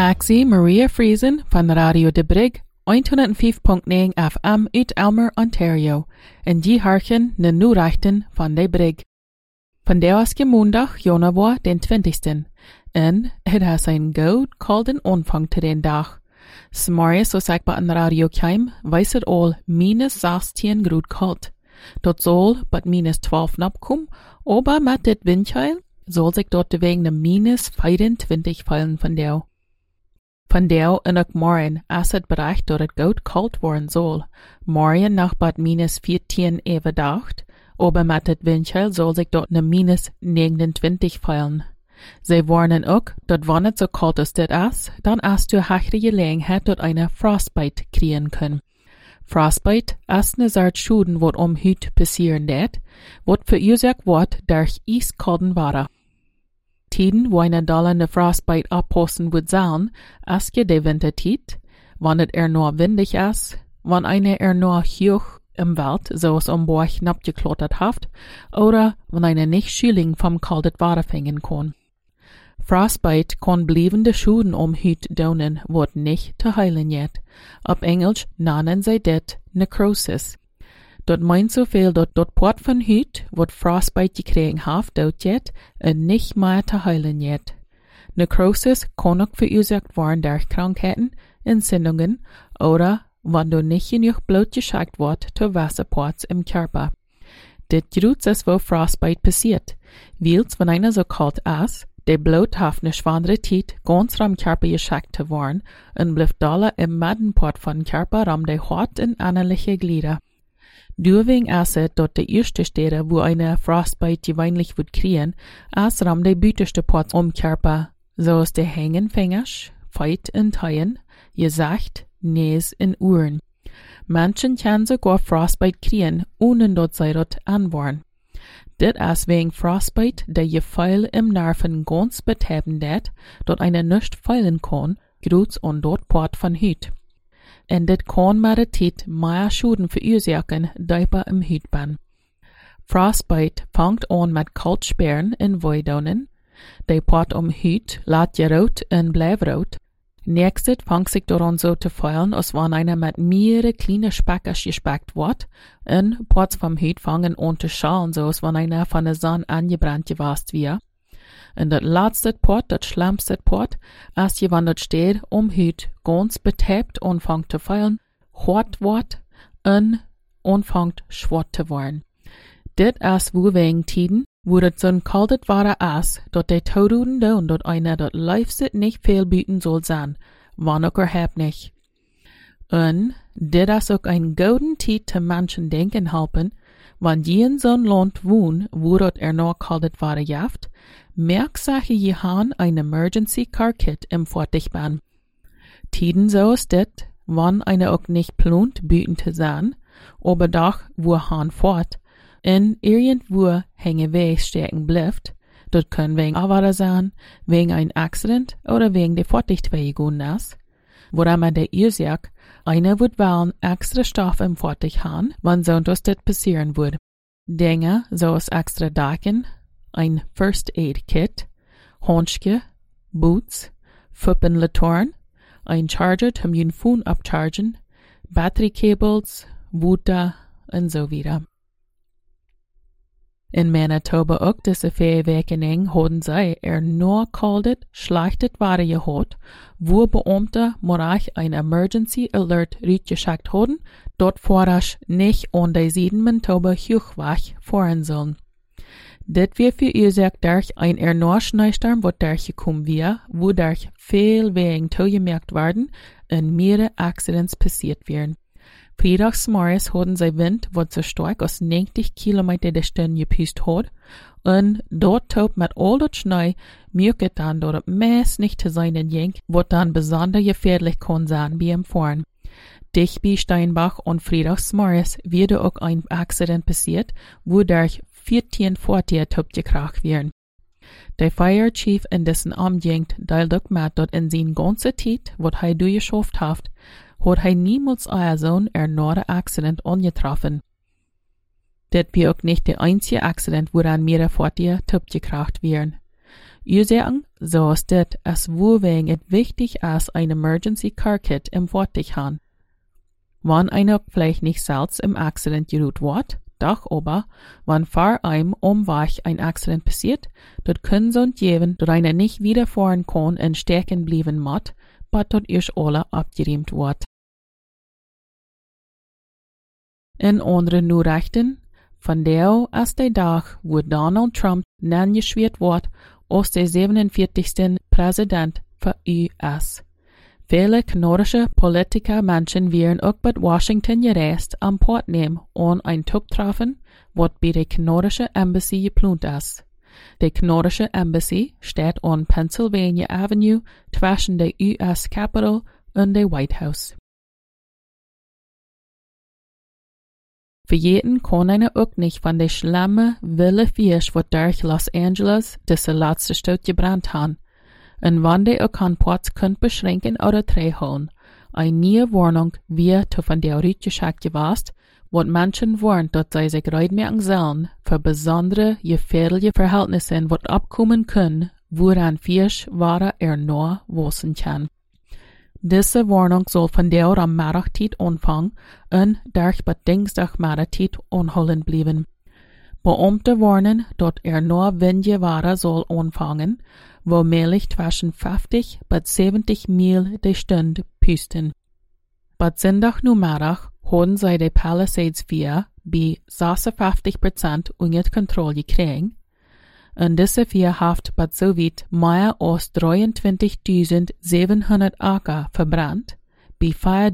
maak sie Maria Friesen van Radio de Brig, 105.9 FM uit Elmer, Ontario, en die harken de nieuwrechten van de Brig. Vandaag is maandag, januari den 20ste, en het has een goed kalden aanvang te den dag. S'morgens zoals ik bij een radio kwam, wees het al minus 16 graden kalt. Dat zal bij minus 12 napkom, aber met dit windheil zal zich dort de wegen de minus 25 vallen vandaag. Vandaag en ook morgen is het bericht dat het goed kalt worden zal. Morgen nog bij minus 14 even dacht, aber met dit windheil zal zich dort de minus 29 vallen. Zij warnen ook dat wanneer het zo kalt als dit is, dan is de hachtige gelegenheid dat een frostbite krijgen kan. Frostbite is een soort schade wat huid passieren deed, wat veroorzaakt wordt door ijskalden water. Tiden waar een dalende frostbite oppassen moet zijn, is je de wintertijd, wanneer nog windig is, wanneer nog hoog im Wald, zoals Borg napgeklottert heeft, oder wanneer nicht Schüling vom kaldet Water fangen kann. Frostbite kann blijvende Schuden huid doen, wat nicht te heilen jet. Op Englisch nennen zij dit necrosis. Dat meint zoveel dat part van huid, wat frostbite gekregen heeft, dood jet, en nicht meer te heilen jet. Necrosis kan ook veroorzaakt worden door krankheden, entzündungen, oder wanneer nicht genoeg bloed geschickt wordt te wasserparts im Körper. Dit groot is wo frostbite passiert, wils wanneer zo kalt is, de bloed heeft een schwangere tijd ganz ram Körper geschickt te worden en blijft dalle im middenpart van Körper ram de hart en innerlijke glieder. Deswegen is het dat de eerste steden wo eine frostbite gewöhnlich wird kriegen, is ram de buitenste part Körper, zoals de hängenvingers, feet en teuien, gezicht, neus en oren. Menschen kunnen sogar frostbite kriegen, ohne dat zij dat aanwaren. Dit is wegen frostbite, der je vuil im Nerven ganz betreiben deed, dat eine nicht feilen kann, groots on dort part van huid. En dit kan met de tijd meer schuden veroorzaken, dieper im huidbaan. Frostbite vangt aan met kaltsperen en voidonen. De part huid laat je rood en blijft rood. Nächstes fangt sich daran so zu feilen, als wenn einer mit mehrere kleine Speckers gespeckt wird, und Parts vom Hut fangen an zu schalen, so als wenn einer von der Sonne angebrannt gewesen wäre. Und das letzte Part, das schlimmste Part, ist, wenn das steht, Hut ganz betäubt anfängt zu feilen, hart wird und anfängt schwarz zu werden. Das ist wo wegen Tiden, wo das so ein kaltes Wasser ist, dat de Toduden doen, dat einer dat Leifsit nicht viel bieten soll sein, wann auch nicht. Und dit is ook ein golden Tijd te Menschen denken helpen, wann die in zo'n Land wohnen, wo dat noch kaltes Wasser jaft, merk sache je han ein Emergency Car Kit im Fortigbahn. Tiden so ist dit, wann einer auch nicht plant bieten zu sein, aber doch wo han fort, en irgendwo hänge Weg stecken bleibt, das kann wegen Arbeiter sein, wegen ein Accident oder wegen der Fortdichtbewegung ist, woran man der Ursache, einer wird wollen extra Stoff im Fortig haben, wann so das passieren würde. Dinge, so als extra Daken, ein First Aid Kit, Handschuhe, Boots, Fuppenlatoren, ein Charger zum jeden Phone abchargen, Battery Cables, Wuta und so weiter. In Manitoba ook deze 4 weken hadden zij nog kaldet, schlechtet Wasser gehad, wo Beamte morach ein Emergency Alert uitgeschickt hadden, dat voorras nicht an die 7 Manitoba hoogweg fahren sollen. Dit werd veroorzaakt durch ein Schneesturm, wat durchgekommen wäre, wo durch veel Wegen toegemerkt werden und mehrere Accidents passiert wären. Fredagsmorgens hadden zij wind wat zo stark als 90 kilometer de stunde gepust had, en dat toop met al dat Schnee merkt het dan dat het meest niet te zijn ging, wat dan besonder gefährlich kan zijn bij hem fahren. Dicht bij Steinbach und fredagsmorgens wurde ook ein Accident passiert, wodurch 14 Fahrzeuge topgekracht werden. Der Fire Chief in dessen Amtjängt teilt ook met dat in zijn ganze tijd, wat hij durchgeschafft heeft, had hij niemals zo'n erneuerten Accident angetroffen. Dit war auch nicht der einzige Accident, woran mehrere Fahrzeuge topgekracht werden. Ursachen, so ist dit, as woewegen het wichtig as ein Emergency Car Kit im Vortig han. Wann einer vielleicht nicht selbst im Accident gerut wird, doch aber, wann vor einem Umweg ein Accident passiert, dort können so geben, dass einer nicht wieder fahren kann und stecken bleiben muss, aber dort erst alle abgeriemt wird. In anderen Nachrichten, von der als der Tag, wo Donald Trump nangeschwert wird, als der 47. Präsident für US. Viele kanadische Politiker Menschen wären auch bei Washington gereist am Port nehmen und ein Tugtreffen, was bei der kanadischen Embassy geplant ist. Die kanadische Embassy steht on Pennsylvania Avenue zwischen der US Capitol und der White House. Für jeden kann einer auch nicht von der schlimme, wilde Fisch, was durch Los Angeles diese letzte Stadt gebrannt haben. Und wann die auch an Ports könnt beschränken oder holen. Eine neue Warnung wird von der Rütgeschackt gewasst, wo Menschen warnt, dass sie sich reitmerken sollen für besondere, gefährliche Verhältnisse, was abkommen können, woran Fisch wahre nur wissen kann. Diese Warnung soll von der am Mittagszeit anfangen und durch Dienstag Mittagszeit anhalten bleiben. Beamte warnen, dass nur windige Ware soll anfangen, wo mählich zwischen 50 bis 70 Mil die Stunde püsten. Bei Sonntag Mittag haben sie die Palisades 4 bei 56% unter Kontrolle gekriegt. Und diese 4 haft bei so weit mehr als 23.700 Acker verbrannt, bei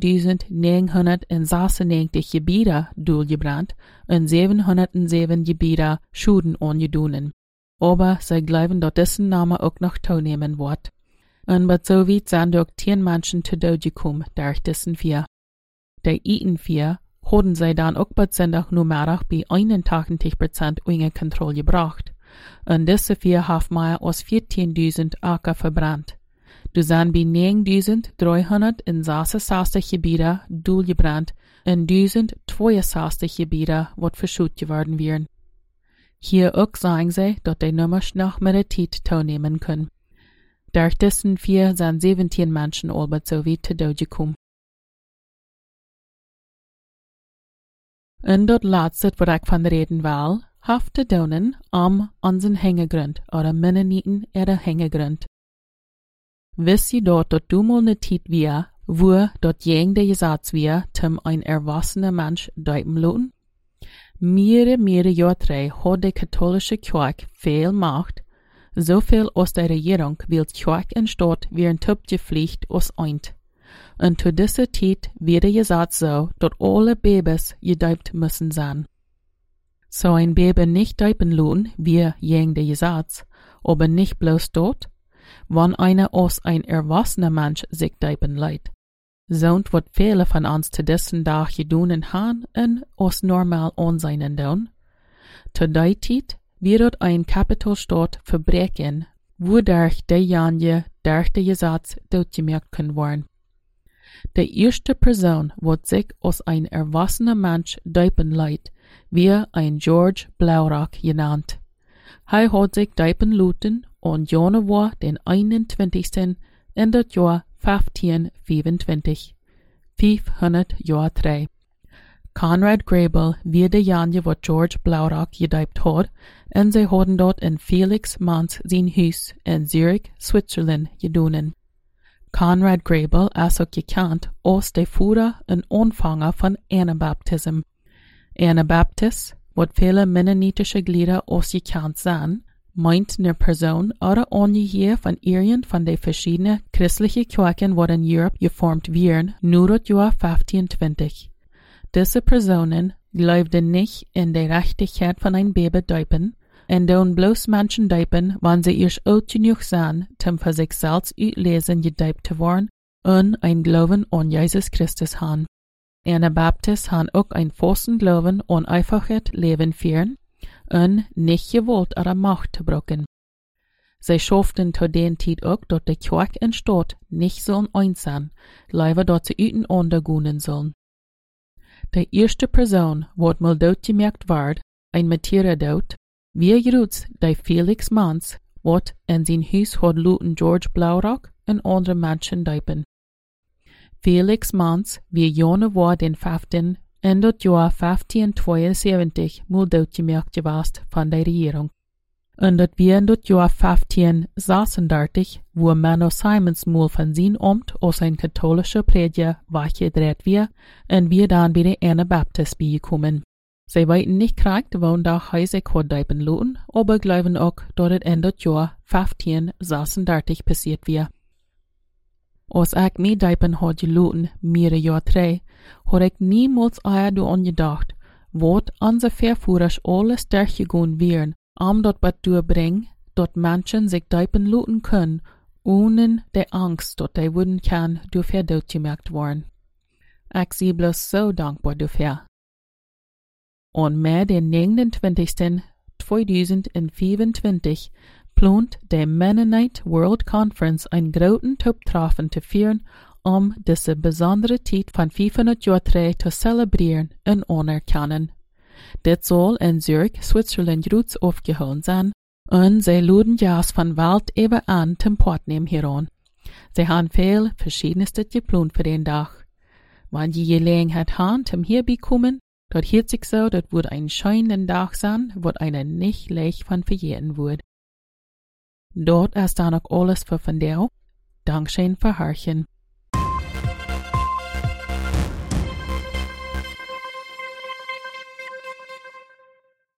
4.996 Gebiete durchgebrannt und 707 Gebiete Schuden angedunen. Aber sie glauben, dass dessen Name auch noch teilnehmen wird. Und bei so weit sind auch 10 Menschen zu Tode gekommen durch dessen 4. Die Iten 4 haben sie dann auch bei Sonntag Mittag bei 81% unter Kontrolle gebracht. Und diese 4 haben mehr als 14.000 Acker verbrannt. Du sind bei 9.366 Gebiete durchgebrannt und 1.062 Gebiete, was verschüttet geworden wären. Hier auch sagen sie, dass die Nummers noch mit der Zeit teilnehmen können. Durch dessen 4 sind 17 Menschen aber so weit zu Tode gekommen. Und dort letzte, was ich von reden will, hafte donen am unseren Hängegrund oder Mennoniten ihre Hängegrund. Wisst ihr dort, dass du mal ne Zeit wir, wo dort jengde gesagt wir, zum ein erwachsener Mensch deipen loten? Mehrere Jahre hat die katholische Kirche viel Macht, so viel aus der Regierung will Kirche und Staat werden tupgepflicht aus eint. Und zu dieser Zeit wird gesagt so, dass alle Babys gedeipt müssen sein. So ein Baby nicht deipen lohn, wie jengde gesagt, aber nicht bloß dort, wann einer aus ein erwachsener Mensch sich deipen leiht. Sound wird viele von uns zu dessen Tag gedunen han und aus normal anseinen down. Zu der Zeit wird ein Kapitalstaat verbrechen, wodurch die Janje durch die Gesetz durchgemerkt können werden. Die erste Person wird sich aus ein erwachsener Mensch deipen leiht, wie ein George Blaurock genannt. Er hat sich deipen luten und Januar den 21. in das Jahr 1525, 500 Jahre 3. Conrad Grebel wie der Janje, wat George Blaurock gedeipt hat, und sie haben dort in Felix Manz sein Haus in Zürich, Switzerland, gedunen. Conrad Grebel ist auch gekannt als der Führer und Anfänger von Anabaptism. Anabaptist, wat viele mennonitische Glieder als gekannt sind, meint eine Person oder Angehörige von irgend von den verschiedenen christlichen Kirchen, die in Europa geformt werden, nur das Jahr 1520. Diese Personen glaubten nicht in die Rechtigkeit von ein Baby deipen und don bloß Menschen deipen, wenn sie erst alt genug sind, um für sich selbst auslesen gedeipt zu werden und ein Glauben an Jesus Christus haben. Anabaptisten haben auch ein festen Glauben an einfaches Leben führen und nicht gewollt oder Macht zu brauchen. Sie schafften zu den Zeit auch, dass die Kirche und Staat nicht sollen eins sein, leider dort zu üten untergehen sollen. Die erste Person, wat mal dort gemerkt ward, ein Martyrer dort, wie gerutzt der Felix Manz, wat in zijn huis had luten George Blaurock en andere mensen duipen. Felix Mans wie januari den 15 en dat jaar 1572 moet uitgemerkt geweest van de regering. En dat wie in dat jaar 1536, wo Menno Simons moel van zijn amt als een katholische prediger weggedreht weer en wie dan bij de Anabaptist bijgekomen. Zij weten niet krijgt wanneer hij zich had duipen laten, aber geloven ook dat het in dat jaar 1536 passiert weer. Als ik mij duipen had gelaten, meer jaar 3, had ik niemals aan gedacht, wat onze vervoerders alles durchgegaan wären, dat wat doorbrengen, dat mensen zich duipen laten kunnen, ohne de angst dat die worden kan door doodgemerkt worden. Ik zie bloos zo dankbaar daarvoor. On mei den 29. 2025 plant de Mennonite World Conference een groten toptreffen te vieren deze besondere tijd van 500 jaar terug te celebreren en anerkennen. Dit zal in Zurich, Zwitserland groots afgehouden zijn en zij laden juist van welt even aan ten partnemen hieraan. Zij hebben veel verschiedenste gepland voor den dag. Wanneer je gelegenheid hebt om hierbij komen, dat hielt zich zo, dat wordt een schijnende dag zijn, wat einer niet leicht van vergeten wordt. Dort is dan ook alles voor vandaag. Dankzij voor Harchen.